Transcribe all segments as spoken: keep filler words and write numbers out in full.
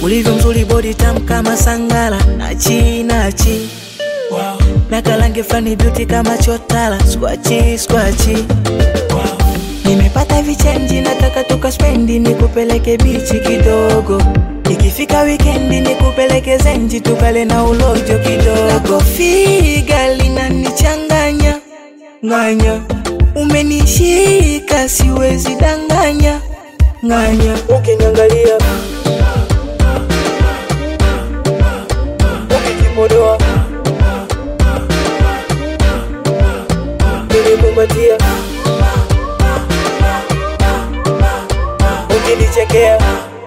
ulivyo mzuri body tam kama sangala, nachi nachi wow. Na kalange flani beauty kama chotala, squachi squachi wow. Nimepata vichenji nataka tuka spendi nikupeleke bichi kidogo, ikifika weekendi nikupeleke zenji tukale na ulojo kidogo. Lako figa linanichanganya nganya, umenishika siwezi danganya nganya. Ukiniangalia ukijipodoa ukinikumbatia ukinichekea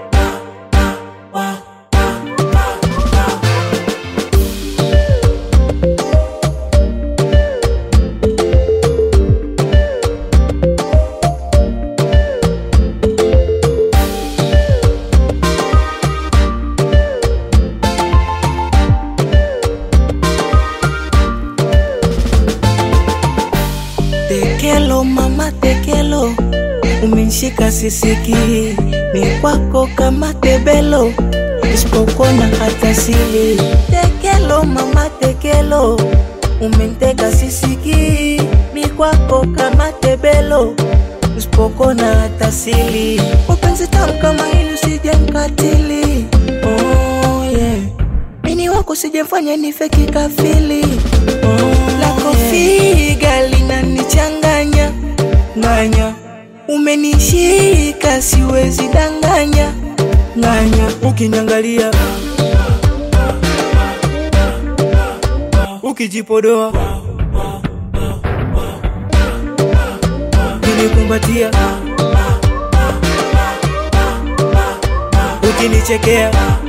tekelo mama tekelo, umenishika sisiki, ni kwako kama tebelo, isipokona hata sili. Tekelo mama tekelo, umenteka sisiki, ni kwako kama tebelo, isipokona hata sili. Upenzi tamu kama hili usije mkatili, oh yeah. Mini wako sijefanya nife kikafili, oh lako figa linanichanganya nganya, umenishika siwezi danganya nganya. Ukiniangalia ukijipodoa ukinikumbatia ukinichekea